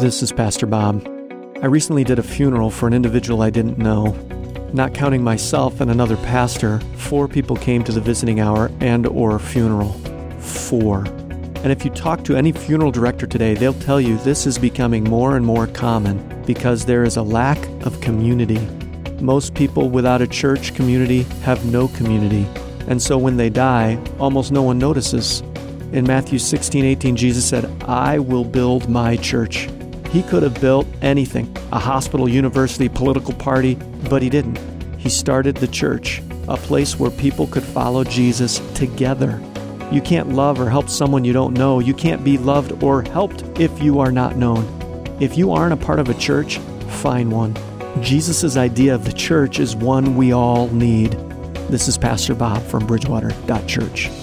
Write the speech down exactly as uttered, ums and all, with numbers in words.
This is Pastor Bob. I recently did a funeral for an individual I didn't know. Not counting myself and another pastor, four people came to the visiting hour and or funeral. Four. And if you talk to any funeral director today, they'll tell you this is becoming more and more common because there is a lack of community. Most people without a church community have no community. And so when they die, almost no one notices. In Matthew sixteen eighteen, Jesus said, "I will build my church." He could have built anything, a hospital, university, political party, but he didn't. He started the church, a place where people could follow Jesus together. You can't love or help someone you don't know. You can't be loved or helped if you are not known. If you aren't a part of a church, find one. Jesus' idea of the church is one we all need. This is Pastor Bob from Bridgewater dot Church.